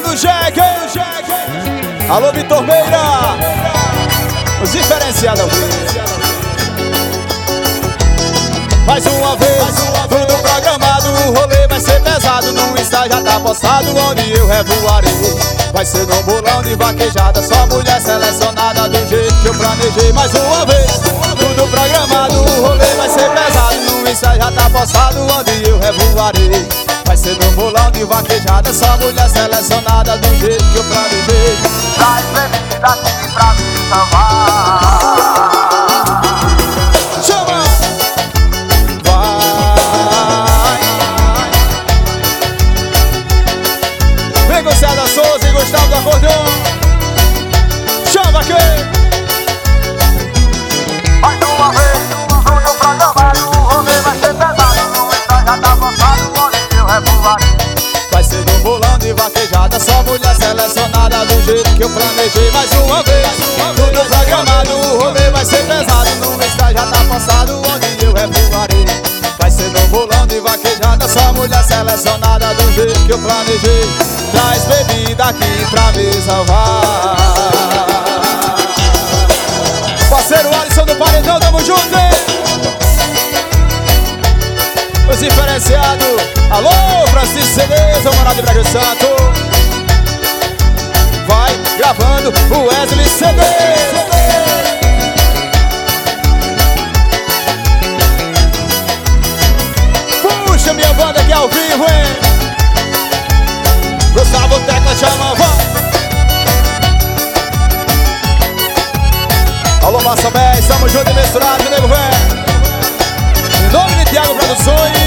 do Jack. Alô, Vitor Meira. Os diferenciados. Mais uma vez, tudo programado. O rolê vai ser pesado. No Insta já tá postado onde eu revoarei. Vai ser no bolão de vaquejada, só mulher selecionada do jeito que eu planejei. Mais uma vez, tudo programado. O rolê vai ser pesado. No Insta já tá postado onde eu revoarei. Vai ser no bolão de vaquejada, só mulher selecionada do jeito que eu planejei. Traz bebida aqui pra me salvar. Chama! Vai! Vem com César Souza e Gustavo do acordeão. Chama aqui! Mais uma vez, tudo programado. O rolê vai ser pesado. No Insta já tá postado onde eu revoarei. Vai ser no bolão de vaquejada, só mulher selecionada do jeito que eu planejei. Mais uma vez, tudo programado. O rolê vai ser pesado. No Insta já tá passado onde eu revoarei. Vai ser no bolão de vaquejada, só mulher selecionada do jeito que eu planejei. Traz bebida aqui pra me salvar. Parceiro Alisson do Paredão, tamo junto, hein? Os diferenciados. Alô, Francisco Cedeza, o Morado de Braga Santo. Vai gravando o Wesley Cedeza. Puxa minha banda aqui ao vivo, hein? Gustavo Tecla chama, vai. Alô, Massa 10, tamo junto e misturado, nego velho. Em nome de Thiago Produções.